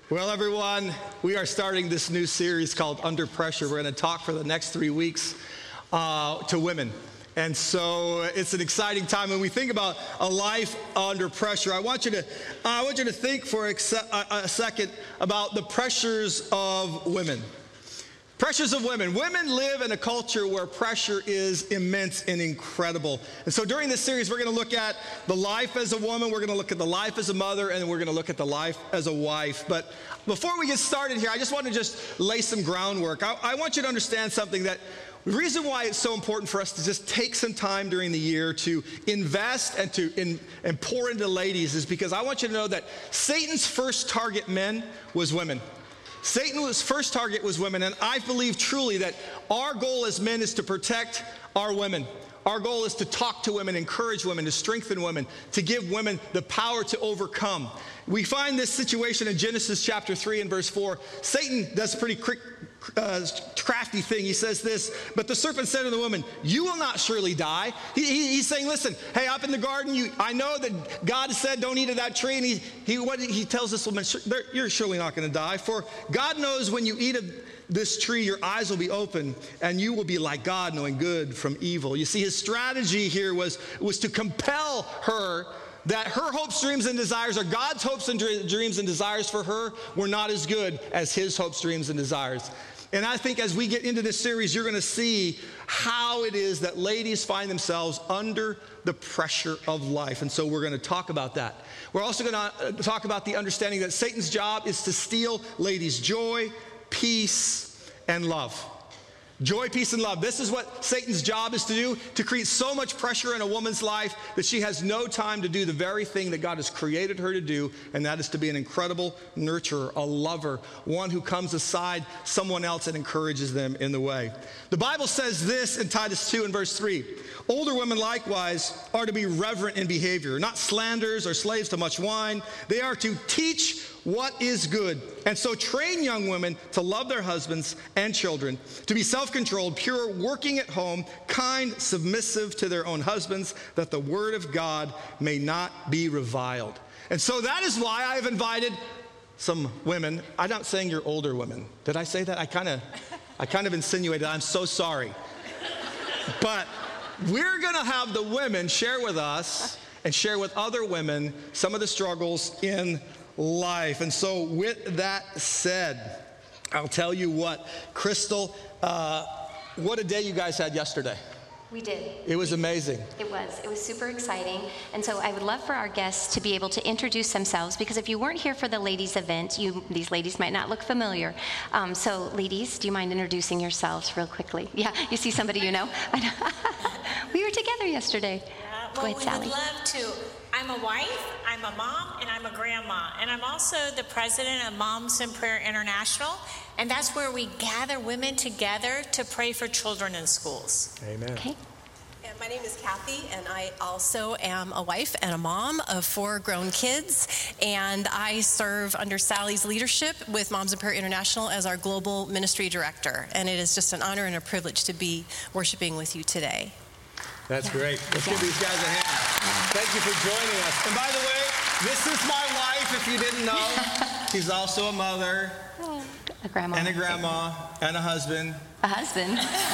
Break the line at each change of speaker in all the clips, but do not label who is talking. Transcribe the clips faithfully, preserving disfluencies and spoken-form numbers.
Well, everyone, we are starting this new series called Under Pressure. We're going to talk for the next three weeks uh, to women. And so it's an exciting time. When we think about a life under pressure, I want you to, I want you to think for a, a second about the pressures of women. Pressures of women. Women live in a culture where pressure is immense and incredible. And so during this series, we're going to look at the life as a woman, we're going to look at the life as a mother, and then we're going to look at the life as a wife. But before we get started here, I just want to just lay some groundwork. I, I want you to understand something, that the reason why it's so important for us to just take some time during the year to invest and to in, and pour into ladies is because I want you to know that Satan's first target men was women. Satan's first target was women, and I believe truly that our goal as men is to protect our women. Our goal is to talk to women, encourage women, to strengthen women, to give women the power to overcome. We find this situation in Genesis chapter three and verse four. Satan does a pretty quick, uh, crafty thing. He says this, but the serpent said to the woman, you will not surely die. He, he, he's saying, listen, hey, up in the garden, you, I know that God said don't eat of that tree. And he, he, what, he tells this woman, you're surely not going to die. For God knows when you eat of this tree, your eyes will be open and you will be like God, knowing good from evil. You see, his strategy here was, was to compel her that her hopes, dreams, and desires, or God's hopes and dreams and desires for her, were not as good as his hopes, dreams, and desires. And I think as we get into this series, you're going to see how it is that ladies find themselves under the pressure of life. And so we're going to talk about that. We're also going to talk about the understanding that Satan's job is to steal ladies' joy, peace, and love. Joy, peace, and love. This is what Satan's job is to do, to create so much pressure in a woman's life that she has no time to do the very thing that God has created her to do, and that is to be an incredible nurturer, a lover, one who comes aside someone else and encourages them in the way. The Bible says this in Titus two and verse three. Older women likewise are to be reverent in behavior, not slanderers or slaves to much wine. They are to teach what is good. And so train young women to love their husbands and children, to be self-controlled, pure, working at home, kind, submissive to their own husbands, that the word of God may not be reviled. And so that is why I have invited some women. I'm not saying you're older women. Did I say that? I kind of I kind of insinuated. I'm so sorry. But we're going to have the women share with us and share with other women some of the struggles in life. And so with that said, I'll tell you what, Crystal, uh, what a day you guys had yesterday.
We did.
It was amazing.
It was. It was super exciting. And so I would love for our guests to be able to introduce themselves, because if you weren't here for the ladies' event, you, these ladies might not look familiar. Um, so ladies, do you mind introducing yourselves real quickly? Yeah, you see somebody you know? We were together yesterday.
Yeah, well,
Go ahead,
we
Sally.
would love to. I'm a wife, I'm a mom, and I'm a grandma. And I'm also the president of Moms in Prayer International. And that's where we gather women together to pray for children in schools.
Amen.
Okay.
And my name is Kathy, and I also am a wife and a mom of four grown kids. And I serve under Sally's leadership with Moms in Prayer International as our global ministry director. And it is just an honor and a privilege to be worshiping with you today.
That's great. Let's give these guys a hand. Thank you for joining us. And by the way, this is my wife, if you didn't know. She's also a mother.
A grandma.
And a grandma. And a husband.
A husband.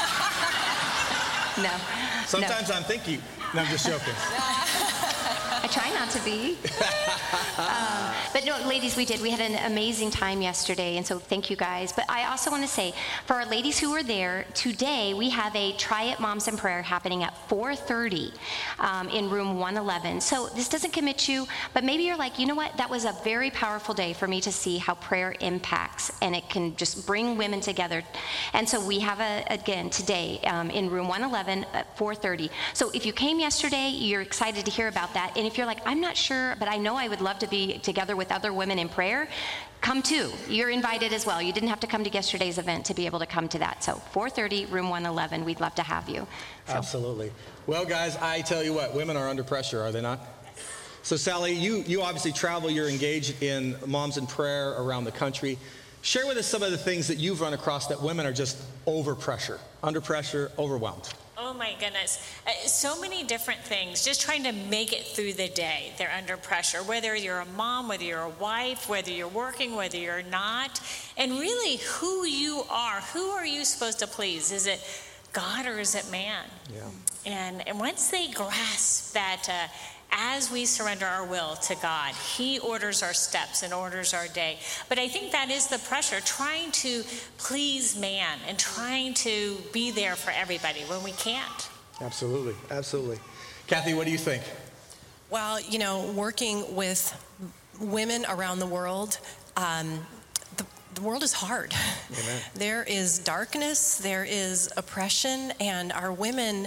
No.
Sometimes
no.
I'm thinking. No, I'm just joking.
I try not to be. um, but no, ladies, we did. We had an amazing time yesterday, and so thank you guys. But I also want to say, for our ladies who were there, today we have a Try It Moms in Prayer happening at four thirty um, in room one eleven. So this doesn't commit you, but maybe you're like, you know what? That was a very powerful day for me to see how prayer impacts, and it can just bring women together. And so we have, a again, today um, in room one eleven at four thirty. So if you came yesterday, you're excited to hear about that. And if you're like, I'm not sure, but I know I would love to be together with other women in prayer, come too. You're invited as well. You didn't have to come to yesterday's event to be able to come to that. So four thirty, room one eleven, we'd love to have you. So.
Absolutely. Well, guys, I tell you what, women are under pressure, are they not? So, Sally, you, you obviously travel. You're engaged in Moms in Prayer around the country. Share with us some of the things that you've run across that women are just over pressure, under pressure, overwhelmed.
Oh oh my goodness, uh, so many different things, just trying to make it through the day. They're under pressure, whether you're a mom, whether you're a wife, whether you're working, whether you're not. And really, who you are, who are you supposed to please? Is it God or is it man?
Yeah.
And, and once they grasp that uh, as we surrender our will to God, he orders our steps and orders our day. But I think that is the pressure, trying to please man and trying to be there for everybody when we can't.
Absolutely, absolutely. Kathy, what do you think?
Well, you know, working with women around the world, um, the, the world is hard.
Amen.
There is darkness, there is oppression, and our women...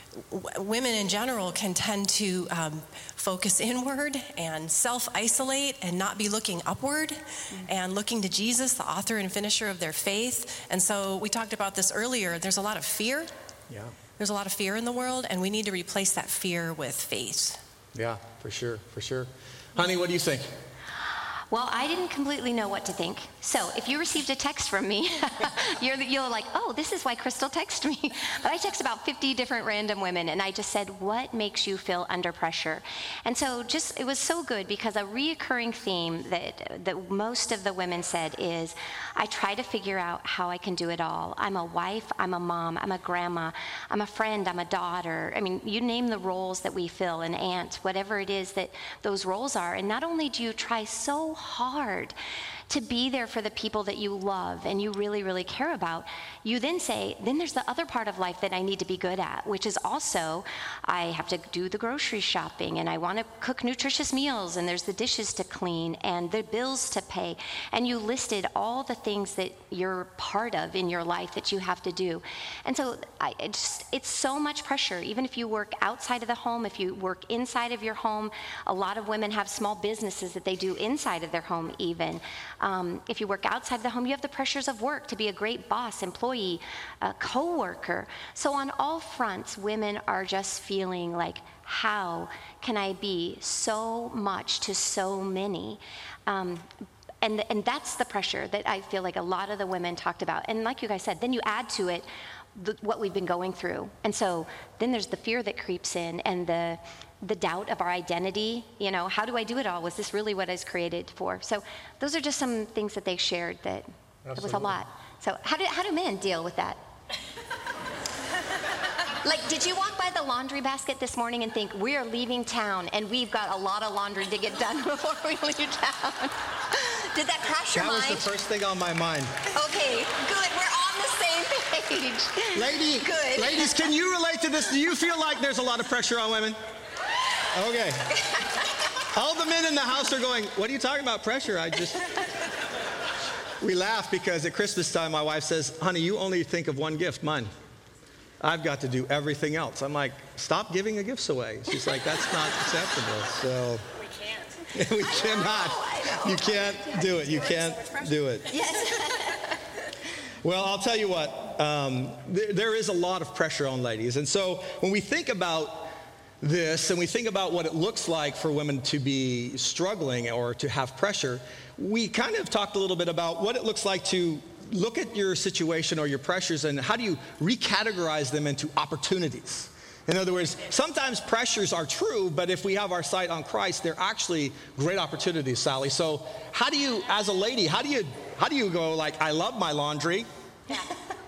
Women in general can tend to um, focus inward and self-isolate and not be looking upward mm-hmm. and looking to Jesus, the author and finisher of their faith. And so we talked about this earlier. There's a lot of fear.
Yeah.
There's a lot of fear in the world, and we need to replace that fear with faith.
Yeah, for sure, for sure. Honey, what do you think?
Well, I didn't completely know what to think. So if you received a text from me, you're, you're like, oh, this is why Crystal texted me. But I text about fifty different random women, and I just said, what makes you feel under pressure? And so just, it was so good because a reoccurring theme that, that most of the women said is, I try to figure out how I can do it all. I'm a wife, I'm a mom, I'm a grandma, I'm a friend, I'm a daughter. I mean, you name the roles that we fill, an aunt, whatever it is that those roles are. And not only do you try so hard to be there for the people that you love and you really, really care about, you then say, then there's the other part of life that I need to be good at, which is also, I have to do the grocery shopping and I want to cook nutritious meals and there's the dishes to clean and the bills to pay. And you listed all the things that you're part of in your life that you have to do. And so I, it just, it's so much pressure, even if you work outside of the home, if you work inside of your home. A lot of women have small businesses that they do inside of their home even. Um, if you work outside the home, you have the pressures of work to be a great boss, employee, uh, co-worker. So on all fronts, women are just feeling like, how can I be so much to so many? Um, and, and that's the pressure that I feel like a lot of the women talked about. And like you guys said, then you add to it the, what we've been going through. And so then there's the fear that creeps in and the the doubt of our identity. You know, how do I do it all? Was this really what I was created for? So those are just some things that they shared that it was a lot. So how do, how do men deal with that? Like, did you walk by the laundry basket this morning and think, we are leaving town and we've got a lot of laundry to get done before we leave town? Did that cross your
that
mind?
That was the first thing on my mind.
Okay, good. We're on the same page.
Lady,
good.
Ladies, can you relate to this? Do you feel like there's a lot of pressure on women? Okay. All the men in the house are going, what are you talking about, pressure? I just... We laugh because at Christmas time, my wife says, honey, you only think of one gift, mine. I've got to do everything else. I'm like, stop giving the gifts away. She's like, that's not acceptable. So
We can't.
we cannot.
I know.
You can't do it. You can't do it.
Yes.
Well, I'll tell you what, um, th- there is a lot of pressure on ladies. And so when we think about this and we think about what it looks like for women to be struggling or to have pressure, we kind of talked a little bit about what it looks like to look at your situation or your pressures and how do you recategorize them into opportunities. In other words, sometimes pressures are true, but if we have our sight on Christ, they're actually great opportunities, Sally. So how do you, as a lady, how do you how do you go like, I love my laundry?
Yeah.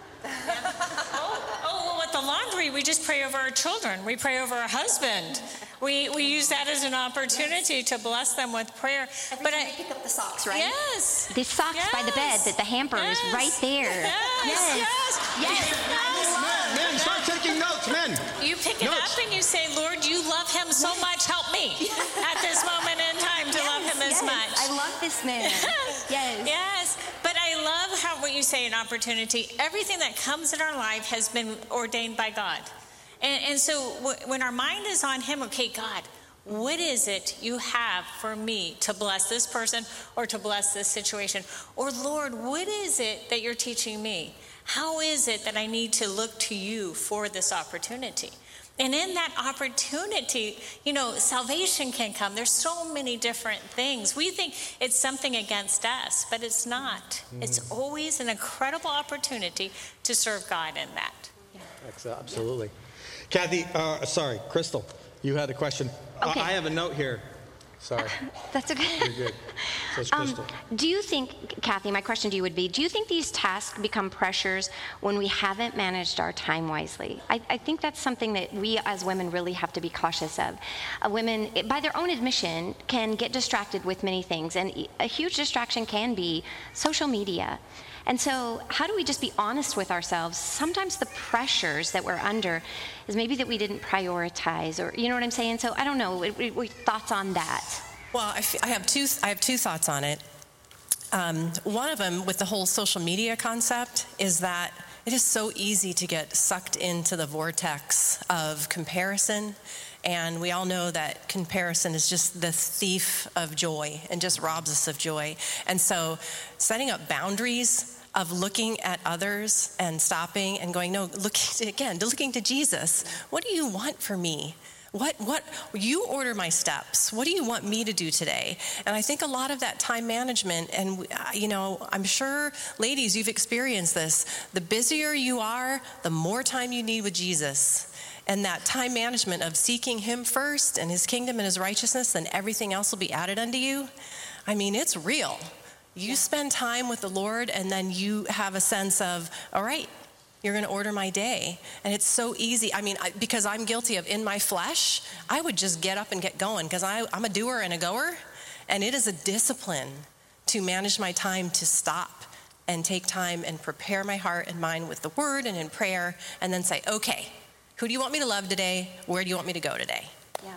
oh, oh, well, with the laundry, we just pray over our children. We pray over our husband. We we use that as an opportunity to bless them with prayer.
Every
but
time
I
they pick up the socks, right?
Yes.
The socks
yes.
by the bed, that the hamper
yes.
is right there.
Yes. Yes.
Yes.
yes.
Men, men, start taking notes, men.
You pick it
Notes.
up and you say, Lord, you love him so much. Help me at this moment in time to
Yes,
love him as
yes.
much.
I love this man. Yes.
Yes. But I love how what you say, an opportunity. Everything that comes in our life has been ordained by God. And, and so w- when our mind is on him, okay, God, what is it you have for me to bless this person or to bless this situation? Or Lord, what is it that you're teaching me? How is it that I need to look to you for this opportunity? And in that opportunity, you know, salvation can come. There's so many different things. We think it's something against us, but it's not. Mm. It's always an incredible opportunity to serve God in that.
Yeah. Absolutely. Kathy, uh, sorry, Crystal, you had a question.
Okay.
I, I have a note here. Sorry.
That's okay.
You're good. So it's Crystal.
Um, do you think, Kathy, my question to you would be, do you think these tasks become pressures when we haven't managed our time wisely? I, I think that's something that we as women really have to be cautious of. Uh, women, by their own admission, can get distracted with many things, and a huge distraction can be social media. And so how do we just be honest with ourselves? Sometimes the pressures that we're under is maybe that we didn't prioritize, or you know what I'm saying? So I don't know, what, what thoughts on that?
Well, I, f- I have two. I have two thoughts on it. Um, one of them, with the whole social media concept, is that it is so easy to get sucked into the vortex of comparison. And we all know that comparison is just the thief of joy and just robs us of joy. And so setting up boundaries of looking at others and stopping and going, no, look again, looking to Jesus. What do you want for me? What, what, you order my steps. What do you want me to do today? And I think a lot of that time management, and you know, I'm sure, ladies, you've experienced this. The busier you are, the more time you need with Jesus. And that time management of seeking him first and his kingdom and his righteousness, and everything else will be added unto you. I mean, it's real. You spend time with the Lord, and then you have a sense of, all right, you're going to order my day. And it's so easy. I mean, I, because I'm guilty of, in my flesh, I would just get up and get going, because I'm a doer and a goer. And it is a discipline to manage my time to stop and take time and prepare my heart and mind with the word and in prayer, and then say, okay, who do you want me to love today? Where do you want me to go today?
Yeah.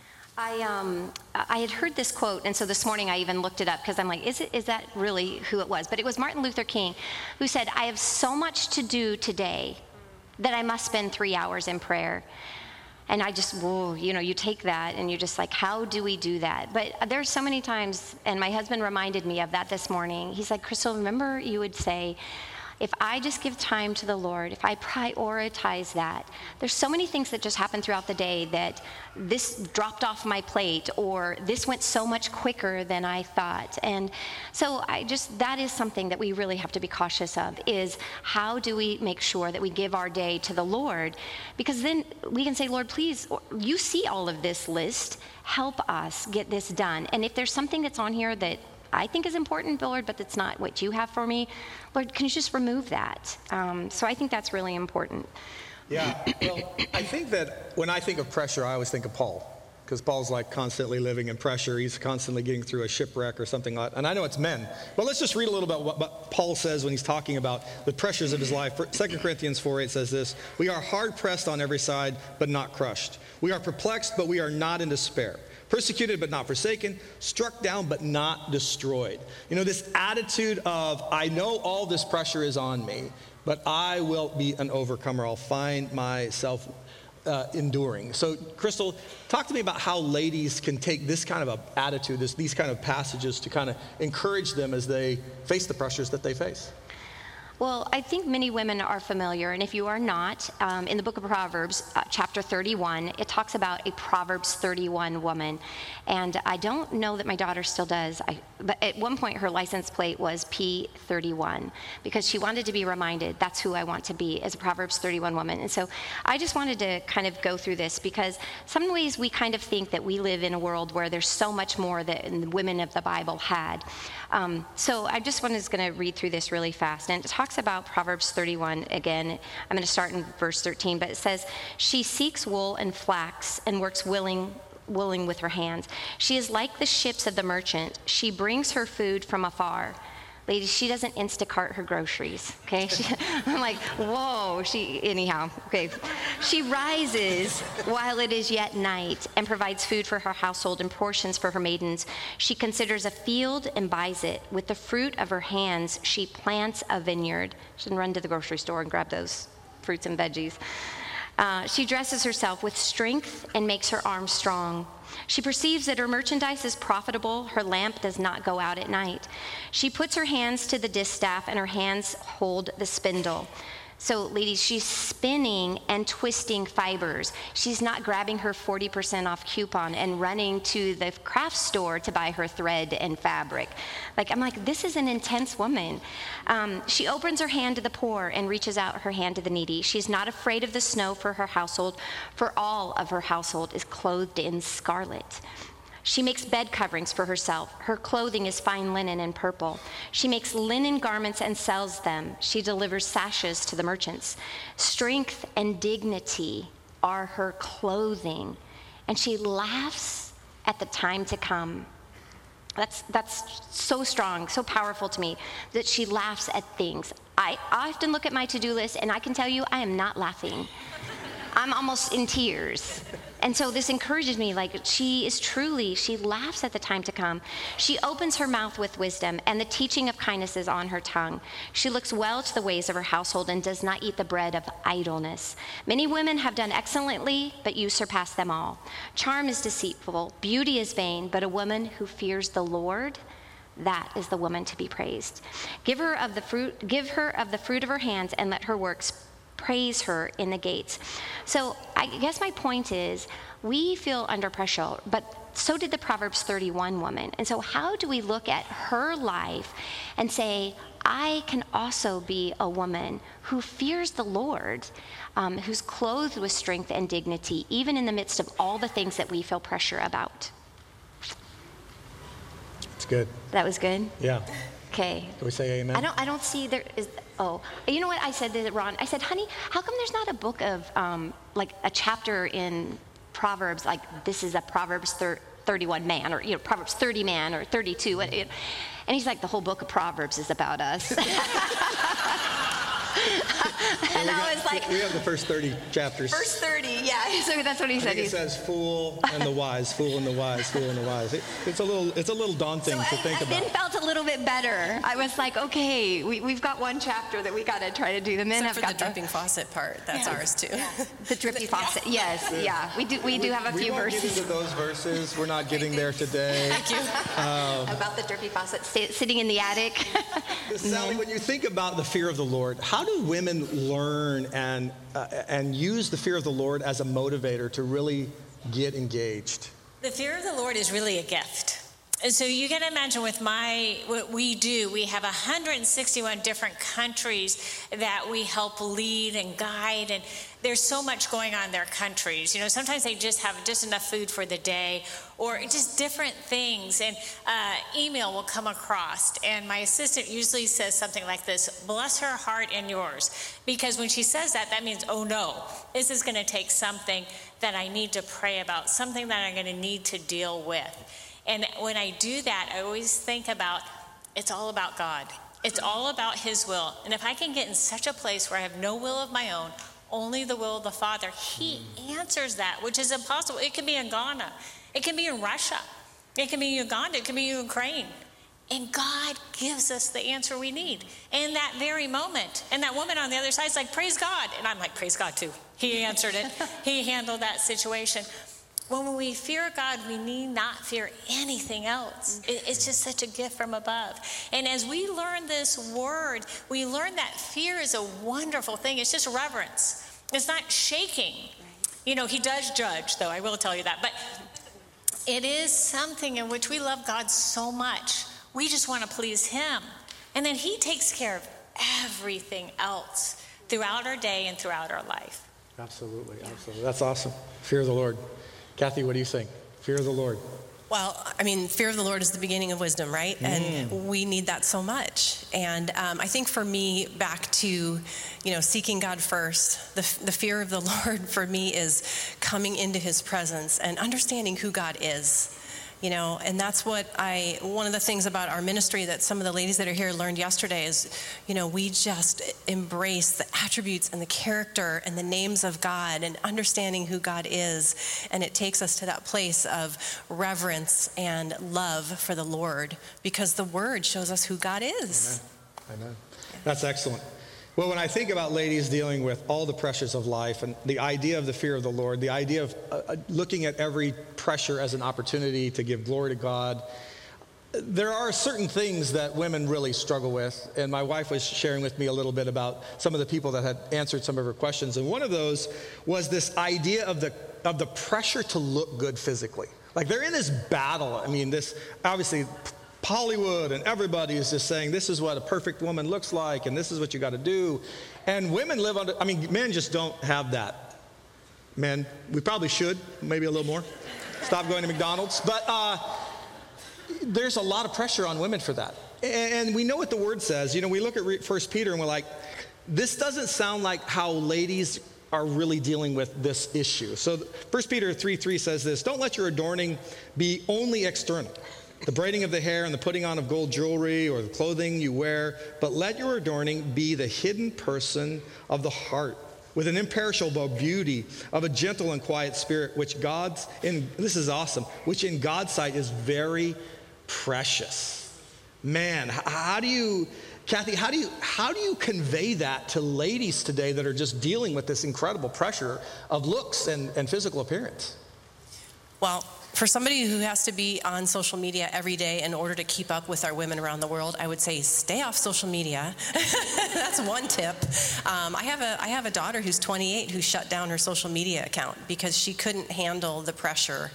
I um I had heard this quote, and so this morning I even looked it up, because I'm like, is it is that really who it was? But it was Martin Luther King, who said, I have so much to do today that I must spend three hours in prayer. And I just, whoa, you know, you take that and you're just like, how do we do that? But there's so many times, and my husband reminded me of that this morning. He's like, Crystal, remember you would say, if I just give time to the Lord, if I prioritize that, there's so many things that just happen throughout the day that this dropped off my plate, or this went so much quicker than I thought. And so I just, that is something that we really have to be cautious of, is how do we make sure that we give our day to the Lord? Because then we can say, Lord, please, you see all of this list, help us get this done. And if there's something that's on here that I think is important, Lord, but that's not what you have for me, Lord, can you just remove that? Um, so I think that's really important.
Yeah, well, I think that when I think of pressure, I always think of Paul, because Paul's like constantly living in pressure. He's constantly getting through a shipwreck or something like that. And I know it's men, but let's just read a little bit what, what Paul says when he's talking about the pressures of his life. Second Corinthians four eight says this: we are hard pressed on every side, but not crushed. We are perplexed, but we are not in despair. Persecuted but not forsaken, struck down but not destroyed. You know, this attitude of, I know all this pressure is on me, but I will be an overcomer. I'll find myself uh, enduring. So, Crystal, talk to me about how ladies can take this kind of a attitude, this, these kind of passages, to kind of encourage them as they face the pressures that they face.
Well, I think many women are familiar, and if you are not, um, in the book of Proverbs, uh, chapter thirty-one, it talks about a Proverbs thirty-one woman. And I don't know that my daughter still does, I, but at one point her license plate was P thirty-one, because she wanted to be reminded, that's who I want to be, as a Proverbs thirty-one woman. And so I just wanted to kind of go through this, because some ways we kind of think that we live in a world where there's so much more that the women of the Bible had. Um, so I just was going to read through this really fast. And it talks about Proverbs thirty-one again. I'm going to start in verse thirteen, but it says, she seeks wool and flax and works willing willing with her hands. She is like the ships of the merchant. She brings her food from afar. Ladies, she doesn't Instacart her groceries, okay? She, I'm like, whoa, she, anyhow, okay. She rises while it is yet night and provides food for her household and portions for her maidens. She considers a field and buys it. With the fruit of her hands, she plants a vineyard. She can run to the grocery store and grab those fruits and veggies. Uh, she dresses herself with strength and makes her arms strong. She perceives that her merchandise is profitable. Her lamp does not go out at night. She puts her hands to the distaff, and her hands hold the spindle. So ladies, she's spinning and twisting fibers. She's not grabbing her forty percent off coupon and running to the craft store to buy her thread and fabric. Like, I'm like, this is an intense woman. Um, she opens her hand to the poor and reaches out her hand to the needy. She's not afraid of the snow for her household, for all of her household is clothed in scarlet. She makes bed coverings for herself. Her clothing is fine linen and purple. She makes linen garments and sells them. She delivers sashes to the merchants. Strength and dignity are her clothing, and she laughs at the time to come. That's, that's so strong, so powerful to me, that she laughs at things. I often look at my to-do list, and I can tell you I am not laughing. I'm almost in tears. And so this encourages me, like, she is truly, she laughs at the time to come. She opens her mouth with wisdom, and the teaching of kindness is on her tongue. She looks well to the ways of her household and does not eat the bread of idleness. Many women have done excellently, but you surpass them all. Charm is deceitful, beauty is vain, but a woman who fears the Lord, that is the woman to be praised. Give her of the fruit, give her of the fruit of her hands, and let her works praise her in the gates. So I guess my point is, we feel under pressure, but so did the Proverbs thirty-one woman. And so how do we look at her life and say, I can also be a woman who fears the Lord, um, who's clothed with strength and dignity, even in the midst of all the things that we feel pressure about?
It's good.
That was good?
Yeah.
Okay.
Can we say amen?
I don't. I don't see there is. Oh, you know what I said to Ron? I said, honey, how come there's not a book of um, like a chapter in Proverbs like this is a Proverbs thir- thirty-one man, or you know Proverbs thirty man, or thirty-two? And he's like, the whole book of Proverbs is about us. And I
got,
was like,
we have the first thirty chapters.
First thirty, yeah. So that's what he
I
said.
think it says fool and the wise, fool and the wise, fool and the wise. It, it's a little, it's a little daunting
So
to
I,
think
I
about.
then felt a little bit better. I was like, okay, we, we've got one chapter that we got to try to do. The men
Except
have
for
got
the dripping faucet part. That's
Yeah.
ours too.
the drippy faucet. Yes, yeah. We do. We do have a
we
few
won't
verses.
get into those verses. We're not getting there today.
Thank you.
About the drippy faucet sta- sitting in the attic.
Sally, when you think about the fear of the Lord, how do women learn and uh, and use the fear of the Lord as a motivator to really get engaged?
The fear of the Lord is really a gift. And so you can imagine with my, what we do, we have one hundred sixty-one different countries that we help lead and guide. And there's so much going on in their countries. You know, sometimes they just have just enough food for the day or just different things. And uh, email will come across. And my assistant usually says something like this, bless her heart and yours. Because when she says that, that means, oh no, this is going to take something that I need to pray about, something that I'm going to need to deal with. And when I do that, I always think about, it's all about God. It's all about His will. And if I can get in such a place where I have no will of my own, only the will of the Father, He answers that, which is impossible. It can be in Ghana. It can be in Russia. It can be in Uganda. It can be in Ukraine. And God gives us the answer we need in that very moment. And that woman on the other side is like, praise God. And I'm like, praise God too. He answered it. He handled that situation. When we fear God, we need not fear anything else. It's just such a gift from above. And as we learn this word, we learn that fear is a wonderful thing. It's just reverence. It's not shaking. You know, He does judge, though, I will tell you that. But it is something in which we love God so much. We just want to please Him. And then He takes care of everything else throughout our day and throughout our life.
Absolutely, absolutely. That's awesome. Fear of the Lord. Kathy, what do you think? Fear of the Lord.
Well, I mean, fear of the Lord is the beginning of wisdom, right? Mm. And we need that so much. And um, I think for me, back to, you know, seeking God first, the, the fear of the Lord for me is coming into His presence and understanding who God is. You know, and that's what I, one of the things about our ministry that some of the ladies that are here learned yesterday is, you know, we just embrace the attributes and the character and the names of God and understanding who God is. And it takes us to that place of reverence and love for the Lord because the Word shows us who God is.
Amen. Amen. That's excellent. Well, when I think about ladies dealing with all the pressures of life and the idea of the fear of the Lord, the idea of uh, looking at every pressure as an opportunity to give glory to God, there are certain things that women really struggle with, and my wife was sharing with me a little bit about some of the people that had answered some of her questions, and one of those was this idea of the of the pressure to look good physically. Like they're in this battle. I mean, this obviously Hollywood and everybody is just saying this is what a perfect woman looks like, and this is what you got to do, and women live under. I mean, men just don't have that. Men, we probably should, maybe a little more. Stop going to McDonald's, but. Uh, There's a lot of pressure on women for that. And we know what the word says. You know, we look at First Peter and we're like, this doesn't sound like how ladies are really dealing with this issue. So First Peter three three says this, don't let your adorning be only external, the braiding of the hair and the putting on of gold jewelry or the clothing you wear, but let your adorning be the hidden person of the heart, with an imperishable beauty of a gentle and quiet spirit, which God's, in this is awesome, which in God's sight is very precious. Man, how do you, Kathy, how do you how do you convey that to ladies today that are just dealing with this incredible pressure of looks and, and physical appearance?
Well, for somebody who has to be on social media every day in order to keep up with our women around the world, I would say stay off social media. That's one tip. Um, I have a I have a daughter who's twenty-eight who shut down her social media account because she couldn't handle the pressure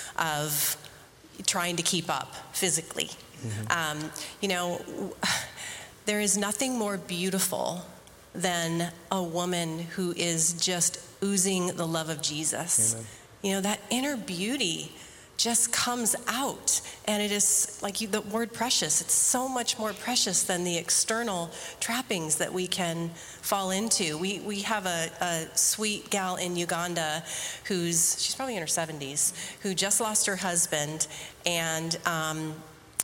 of trying to keep up physically. Mm-hmm. Um, you know, there is nothing more beautiful than a woman who is just oozing the love of Jesus. Amen. You know, that inner beauty just comes out, and it is like you, the word precious. It's so much more precious than the external trappings that we can fall into. We we have a, a sweet gal in Uganda who's, she's probably in her seventies, who just lost her husband, and um,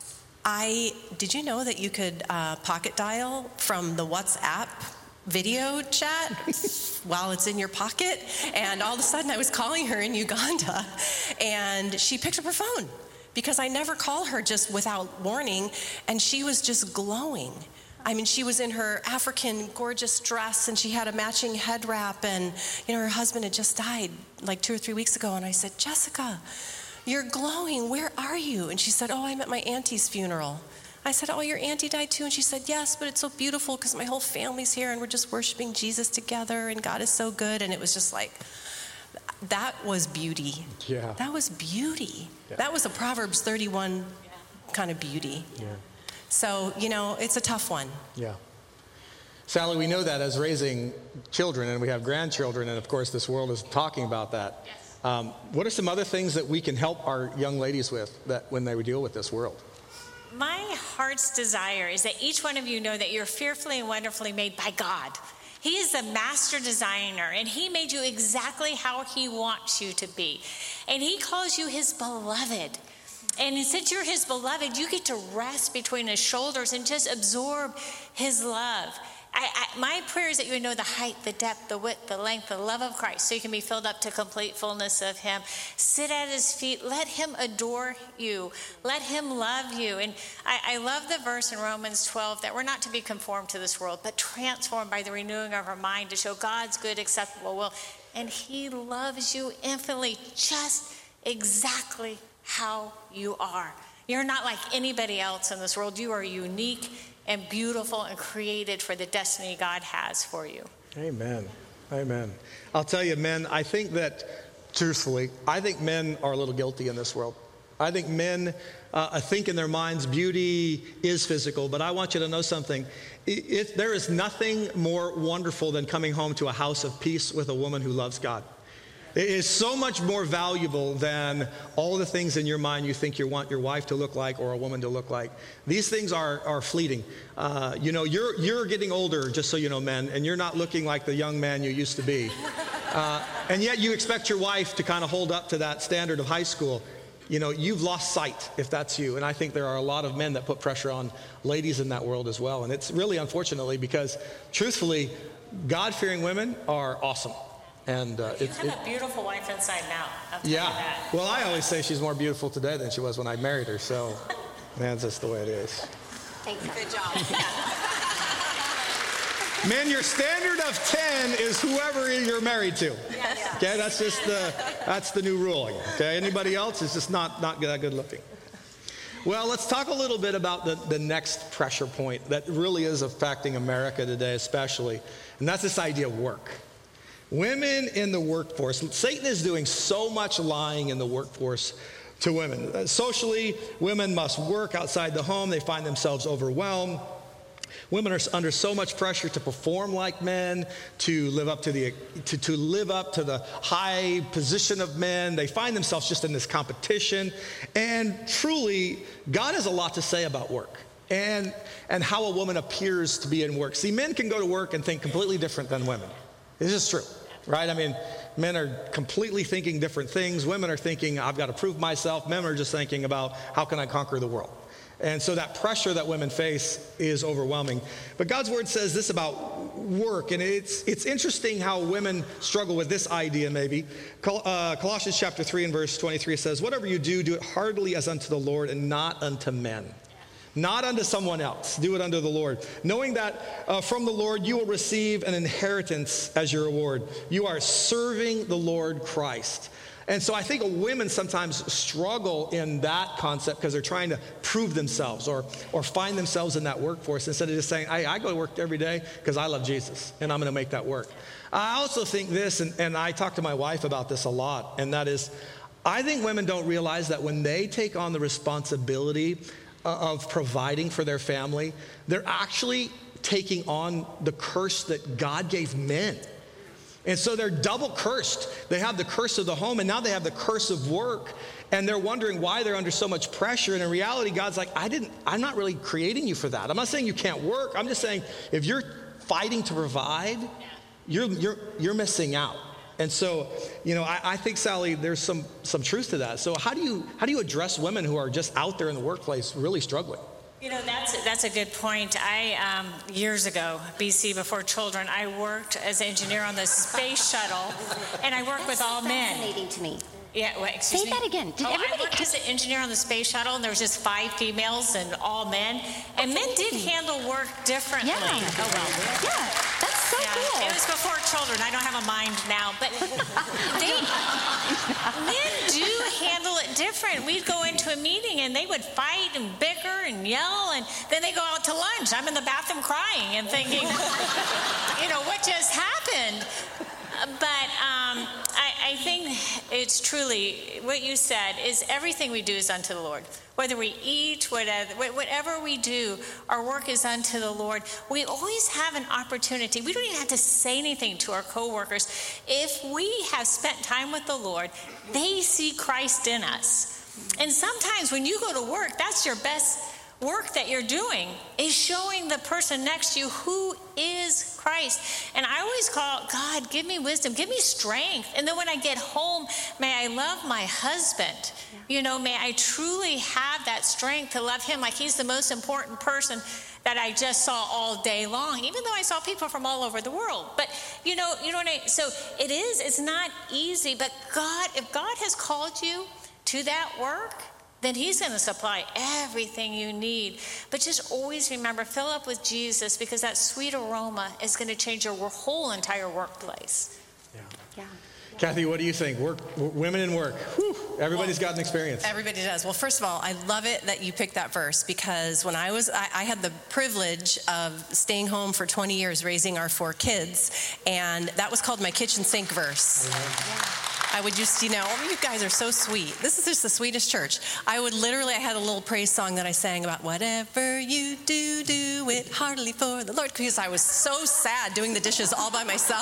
I, did you know that you could uh, pocket dial from the WhatsApp video chat while it's in your pocket? And all of a sudden I was calling her in Uganda and she picked up her phone because I never call her just without warning, and she was just glowing. I mean, she was in her African gorgeous dress and she had a matching head wrap, and you know, her husband had just died like two or three weeks ago, and I said, Jessica, you're glowing, where are you? And she said, oh, I'm at my auntie's funeral. I said, oh, your auntie died too? And she said, yes, but it's so beautiful because my whole family's here and we're just worshiping Jesus together and God is so good. And it was just like, that was beauty.
Yeah.
That was beauty.
Yeah.
That was a Proverbs thirty-one kind of beauty.
Yeah. So,
you know, it's a tough one.
Yeah. Sally, we know that as raising children, and we have grandchildren, and of course this world is talking about that.
Yes.
Um, what are some other things that we can help our young ladies with that when they deal with this world?
My heart's desire is that each one of you know that you're fearfully and wonderfully made by God. He is the master designer, and he made you exactly how he wants you to be. And he calls you his beloved. And since you're his beloved, you get to rest between his shoulders and just absorb his love. I, I, my prayer is that you would know the height, the depth, the width, the length, the love of Christ, so you can be filled up to complete fullness of him. Sit at his feet. Let him adore you. Let him love you. And I, I love the verse in Romans twelve that we're not to be conformed to this world, but transformed by the renewing of our mind to show God's good, acceptable will. And he loves you infinitely, just exactly how you are. You're not like anybody else in this world. You are unique and beautiful and created for the destiny God has for you.
Amen. Amen. I'll tell you, men, I think that, truthfully, I think men are a little guilty in this world. I think men uh, think in their minds beauty is physical, but I want you to know something. It, it, there is nothing more wonderful than coming home to a house of peace with a woman who loves God. It is so much more valuable than all the things in your mind you think you want your wife to look like or a woman to look like. These things are, are fleeting. Uh, you know, you're, you're getting older, just so you know, men, and you're not looking like the young man you used to be. Uh, and yet you expect your wife to kind of hold up to that standard of high school. You know, you've lost sight if that's you. And I think there are a lot of men that put pressure on ladies in that world as well. And it's really unfortunately because, truthfully, God-fearing women are awesome. And uh,
you
it's,
have
it,
a beautiful wife inside now. I'll tell
yeah.
you that.
Well, I always say she's more beautiful today than she was when I married her. So, man, that's just the way it is.
Thanks.
Good job.
Men, your standard of ten is whoever you're married to.
Yes.
Okay, that's just the that's the new rule. Okay, anybody else is just not not that good looking. Well, let's talk a little bit about the, the next pressure point that really is affecting America today especially, and that's this idea of work. Women in the workforce. Satan is doing so much lying in the workforce to women. Uh, socially, women must work outside the home. They find themselves overwhelmed. Women are under so much pressure to perform like men, to live up to the to, to live up to the high position of men. They find themselves just in this competition. And truly, God has a lot to say about work and, and how a woman appears to be in work. See, men can go to work and think completely different than women. This is true, right? I mean, men are completely thinking different things. Women are thinking, I've got to prove myself. Men are just thinking about, how can I conquer the world? And so that pressure that women face is overwhelming. But God's word says this about work, and it's it's interesting how women struggle with this idea maybe. Col- uh, Colossians chapter three and verse twenty-three says, whatever you do, do it heartily as unto the Lord and not unto men. Not unto someone else. Do it unto the Lord. Knowing that uh, from the Lord you will receive an inheritance as your reward. You are serving the Lord Christ. And so I think women sometimes struggle in that concept because they're trying to prove themselves or or find themselves in that workforce instead of just saying, I, I go to work every day because I love Jesus and I'm going to make that work. I also think this, and, and I talk to my wife about this a lot, and that is, I think women don't realize that when they take on the responsibility of providing for their family, they're actually taking on the curse that God gave men. And so they're double cursed. They have the curse of the home, and now they have the curse of work. And they're wondering why they're under so much pressure. And in reality, God's like, I didn't, I'm not really creating you for that. I'm not saying you can't work. I'm just saying if you're fighting to provide, you're you're you're missing out. And so, you know, I, I think, Sally, there's some some truth to that. So how do you how do you address women who are just out there in the workplace really struggling?
You know, that's that's a good point. I, um, years ago, B C, before children, I worked as an engineer on the space shuttle, and I worked with all men.
Fascinating to me.
Yeah, well, excuse
Say
me?
that again. Did
oh,
everybody
I worked as an engineer on the space shuttle, and there was just five females and all men. And men did handle work differently.
Yeah.
Oh, well.
Yeah, that's so
Yeah,
cool.
it was before children. I don't have a mind now, but they, men do handle it different. We'd go into a meeting and they would fight and bicker and yell, and then they go out to lunch. I'm in the bathroom crying and thinking, you know, what just happened? But um, I, I think it's truly what you said is everything we do is unto the Lord. Whether we eat, whatever, whatever we do, our work is unto the Lord. We always have an opportunity. We don't even have to say anything to our coworkers. If we have spent time with the Lord, they see Christ in us. And sometimes when you go to work, that's your best work that you're doing, is showing the person next to you who is Christ. And I always call, God, give me wisdom, give me strength. And then when I get home, may I love my husband. Yeah. You know, may I truly have that strength to love him like he's the most important person that I just saw all day long, even though I saw people from all over the world. But, you know, you know what I, so it is, it's not easy, but God, if God has called you to that work, then he's going to supply everything you need. But just always remember, fill up with Jesus, because that sweet aroma is going to change your whole entire workplace.
Yeah.
Yeah.
Kathy, what do you think? Work, women in work. Whew, everybody's
well,
got an experience.
Everybody does. Well, first of all, I love it that you picked that verse, because when I was, I, I had the privilege of staying home for twenty years raising our four kids, and that was called my kitchen sink verse. Mm-hmm. I would just, you know, oh, you guys are so sweet. This is just the sweetest church. I would literally, I had a little praise song that I sang about whatever you do, do it heartily for the Lord, because I was so sad doing the dishes all by myself.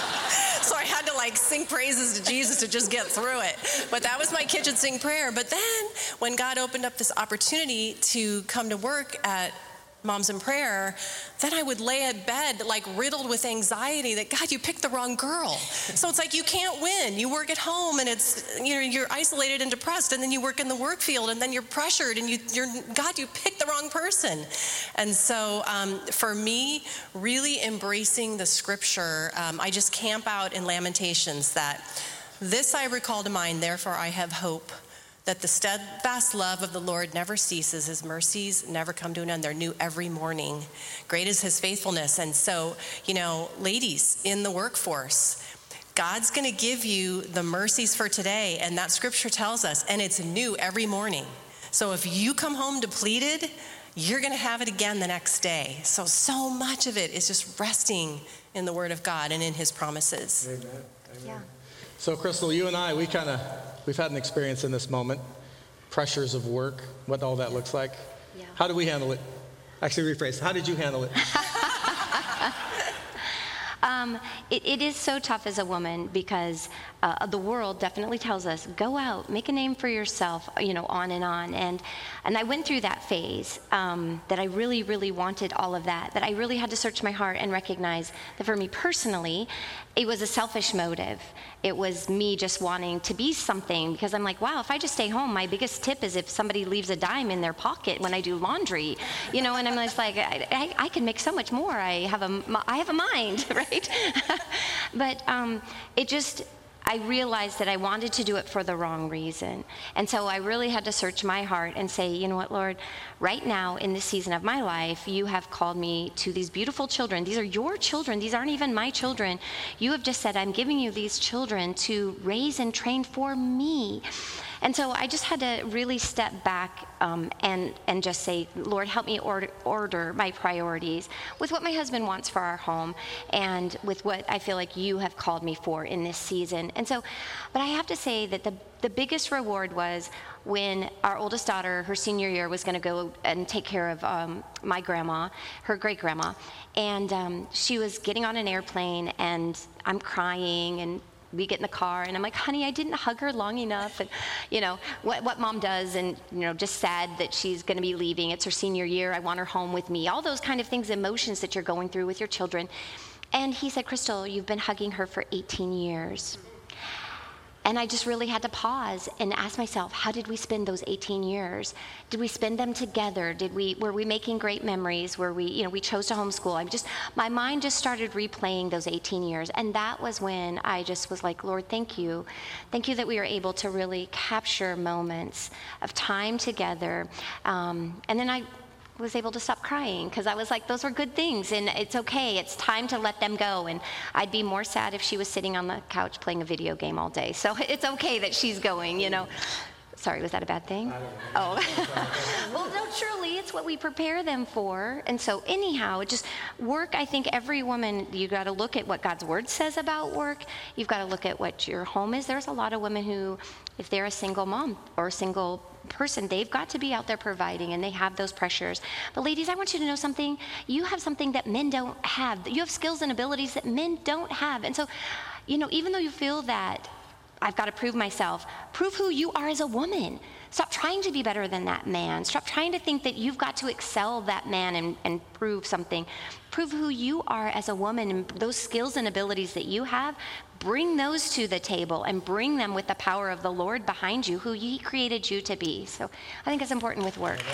So I had to like sing praises to Jesus to just get through it. But that was my kitchen sink prayer. But then when God opened up this opportunity to come to work at Moms in Prayer, then I would lay at bed like riddled with anxiety that, God, you picked the wrong girl. So it's like you can't win. You work at home and it's, you know, you're isolated and depressed, and then you work in the work field and then you're pressured and you, you're, God, you picked the wrong person. And so um, for me, really embracing the scripture, um, I just camp out in Lamentations that this I recall to mind, therefore I have hope, that the steadfast love of the Lord never ceases. His mercies never come to an end. They're new every morning. Great is his faithfulness. And so, you know, ladies in the workforce, God's going to give you the mercies for today. And that scripture tells us, and it's new every morning. So if you come home depleted, you're going to have it again the next day. So, so much of it is just resting in the Word of God and in His promises.
Amen. Amen.
Yeah.
So, Crystal, you and I, we kind of, we've had an experience in this moment. Pressures of work, what all that looks like.
Yeah.
How do we handle it? Actually, rephrase. How did you handle it?
Um, it, it is so tough as a woman because uh, the world definitely tells us, go out, make a name for yourself, you know, on and on. And and I went through that phase um, that I really, really wanted all of that, that I really had to search my heart and recognize that for me personally, it was a selfish motive. It was me just wanting to be something because I'm like, wow, if I just stay home, my biggest tip is if somebody leaves a dime in their pocket when I do laundry, you know, and I'm just like, I, I, I can make so much more. I have a, I have a mind, right? But um, it just, I realized that I wanted to do it for the wrong reason. And so I really had to search my heart and say, you know what, Lord, right now in this season of my life, you have called me to these beautiful children. These are your children. These aren't even my children. You have just said, I'm giving you these children to raise and train for me. And so I just had to really step back um, and and just say, Lord, help me order, order my priorities with what my husband wants for our home and with what I feel like you have called me for in this season. And so, but I have to say that the, the biggest reward was when our oldest daughter, her senior year, was going to go and take care of um, my grandma, her great-grandma. And um, she was getting on an airplane, and I'm crying, and we get in the car and I'm like, honey, I didn't hug her long enough. And, you know, what, what mom does, and, you know, just sad that she's going to be leaving. It's her senior year. I want her home with me. All those kind of things, emotions that you're going through with your children. And he said, Crystal, you've been hugging her for eighteen years. And I just really had to pause and ask myself, how did we spend those eighteen years? Did we spend them together? Did we, were we making great memories? Were we, you know, we chose to homeschool. I'm just, my mind just started replaying those eighteen years. And that was when I just was like, Lord, thank you. Thank you that we were able to really capture moments of time together. Um, and then I was able to stop crying because I was like, those were good things and it's okay. It's time to let them go. And I'd be more sad if she was sitting on the couch playing a video game all day. So it's okay that she's going, you know. Sorry, was that a bad thing? Oh. Well, no, truly, it's what we prepare them for. And so anyhow, it just work, I think every woman, you got to look at what God's word says about work. You've got to look at what your home is. There's a lot of women who, if they're a single mom or a single person, they've got to be out there providing, and they have those pressures. But ladies, I want you to know something. You have something that men don't have. You have skills and abilities that men don't have. And so, you know, even though you feel that I've got to prove myself, prove who you are as a woman. Stop trying to be better than that man. Stop trying to think that you've got to excel that man and, and prove something. Prove who you are as a woman, and those skills and abilities that you have, bring those to the table and bring them with the power of the Lord behind you, who He created you to be. So I think it's important with work.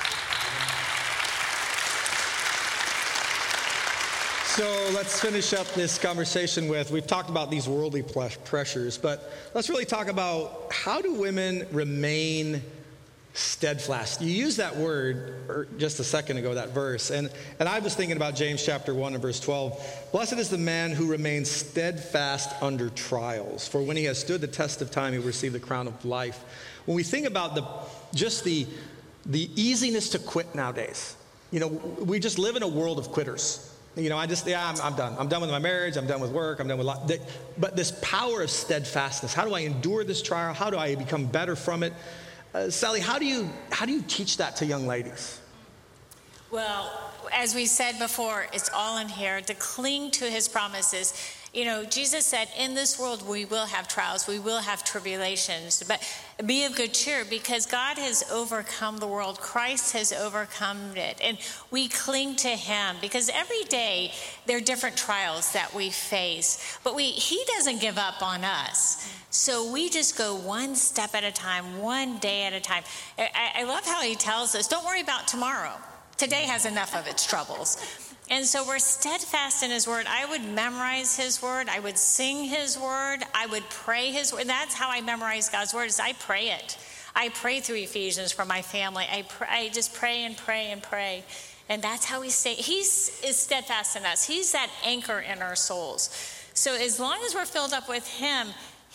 So let's finish up this conversation with, we've talked about these worldly pressures, but let's really talk about how do women remain steadfast. You used that word just a second ago, that verse, and, and I was thinking about James chapter one and verse twelve. Blessed is the man who remains steadfast under trials, for when he has stood the test of time, he will receive the crown of life. When we think about the just the, the easiness to quit nowadays, you know, we just live in a world of quitters. You know, I just, yeah, I'm, I'm done. I'm done with my marriage. I'm done with work. I'm done with life. But this power of steadfastness, how do I endure this trial? How do I become better from it? Uh, Sally, how do you how do you teach that to young ladies?
Well, as we said before, it's all in here, to cling to His promises. You know, Jesus said, in this world we will have trials, we will have tribulations, but be of good cheer because God has overcome the world. Christ has overcome it. And we cling to Him because every day there are different trials that we face, but we He doesn't give up on us. So we just go one step at a time, one day at a time. I, I love how He tells us, don't worry about tomorrow. Today has enough of its troubles. And so we're steadfast in His word. I would memorize His word. I would sing His word. I would pray His word. That's how I memorize God's word, is I pray it. I pray through Ephesians for my family. I, pray, I just pray and pray and pray. And that's how we stay. He is steadfast in us. He's that anchor in our souls. So as long as we're filled up with Him,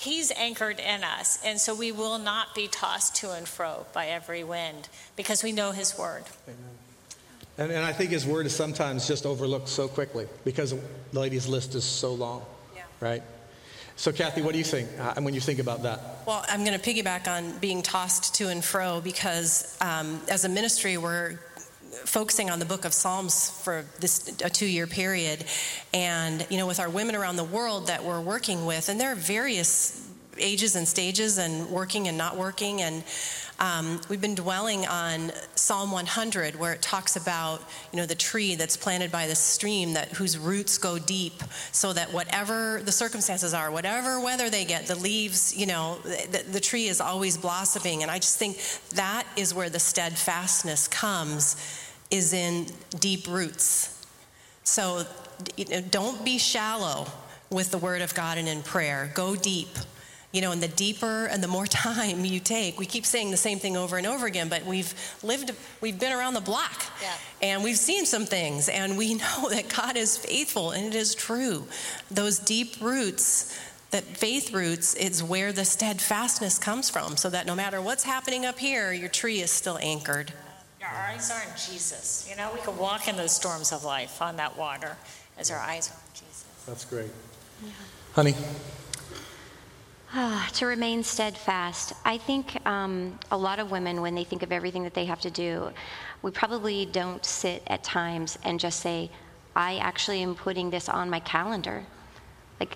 He's anchored in us, and so we will not be tossed to and fro by every wind because we know his word.
Amen. And, and I think his word is sometimes just overlooked so quickly because the ladies' list is so long, yeah. right? So, Kathy, what do you think uh, when you think about that?
Well, I'm going to piggyback on being tossed to and fro because um, as a ministry, we're focusing on the book of Psalms for this a two-year period. And, you know, with our women around the world that we're working with, and there are various ages and stages and working and not working. And um, we've been dwelling on Psalm one hundred, where it talks about, you know, the tree that's planted by the stream, that whose roots go deep, so that whatever the circumstances are, whatever weather they get, the leaves, you know, the, the tree is always blossoming. And I just think that is where the steadfastness comes, is in deep roots. So you know, don't be shallow with the word of God and in prayer. Go deep. You know, and the deeper and the more time you take, we keep saying the same thing over and over again, but we've lived, we've been around the block, yeah. and we've seen some things, and we know that God is faithful, and it is true. Those deep roots, that faith roots, is where the steadfastness comes from, so that no matter what's happening up here, your tree is still anchored.
Our eyes are on Jesus. You know, we can walk in those storms of life on that water as our eyes are on Jesus.
That's great. Yeah. Honey?
Ah, to remain steadfast. I think um, a lot of women, when they think of everything that they have to do, we probably don't sit at times and just say, I actually am putting this on my calendar. Like,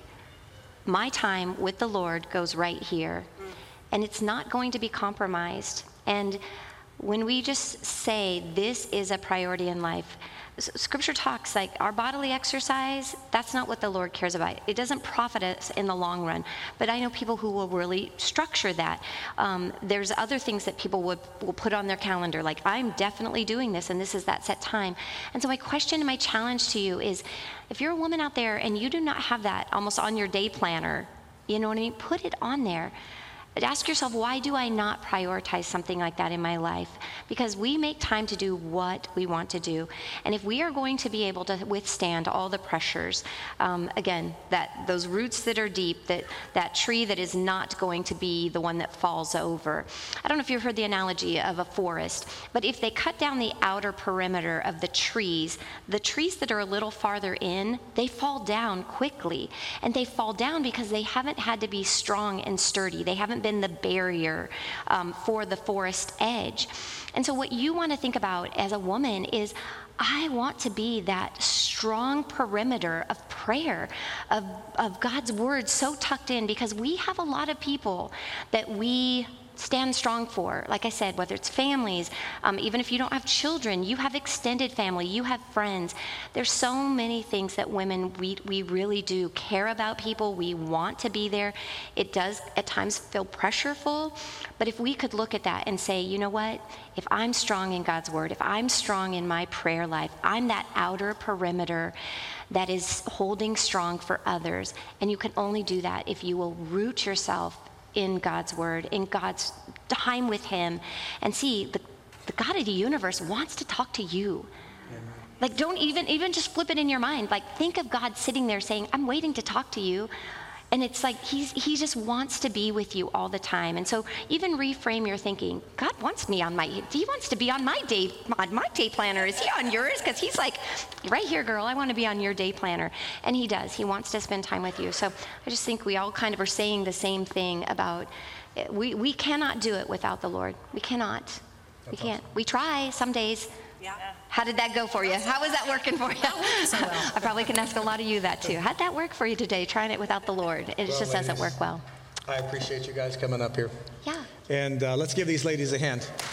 my time with the Lord goes right here, and it's not going to be compromised. And when we just say this is a priority in life, Scripture talks like our bodily exercise, that's not what the Lord cares about. It doesn't profit us in the long run. But I know people who will really structure that. Um, there's other things that people would will put on their calendar, like I'm definitely doing this, and this is that set time. And so my question and my challenge to you is, if you're a woman out there and you do not have that almost on your day planner, you know what I mean? Put it on there. Ask yourself, why do I not prioritize something like that in my life? Because we make time to do what we want to do. And if we are going to be able to withstand all the pressures, um, again, that those roots that are deep, that, that tree that is not going to be the one that falls over. I don't know if you've heard the analogy of a forest, but if they cut down the outer perimeter of the trees, the trees that are a little farther in, they fall down quickly. And they fall down because they haven't had to be strong and sturdy. They haven't been the barrier um, for the forest edge. And so what you want to think about as a woman is, I want to be that strong perimeter of prayer, of, of God's word so tucked in, because we have a lot of people that we stand strong for. Like I said, whether it's families, um, even if you don't have children, you have extended family, you have friends. There's so many things that women, we, we really do care about people. We want to be there. It does at times feel pressureful, but if we could look at that and say, you know what, if I'm strong in God's word, if I'm strong in my prayer life, I'm that outer perimeter that is holding strong for others. And you can only do that if you will root yourself in God's word, in God's time with him, and see the, the God of the universe wants to talk to you. Amen. Like, don't even, even just flip it in your mind. Like, think of God sitting there saying, I'm waiting to talk to you. And it's like he's, he just wants to be with you all the time. And so even reframe your thinking. God wants me on my, he wants to be on my day, on my day planner. Is he on yours? Because he's like, right here, girl, I want to be on your day planner. And he does. He wants to spend time with you. So I just think we all kind of are saying the same thing about, we, we cannot do it without the Lord. We cannot. That's we can't. Awesome. We try some days. Yeah. How did that go for you? How was that working for you? So well. I probably can ask a lot of you that too. How'd that work for you today, trying it without the Lord? It well, just ladies, doesn't work well.
I appreciate you guys coming up here.
Yeah.
And uh, let's give these ladies a hand.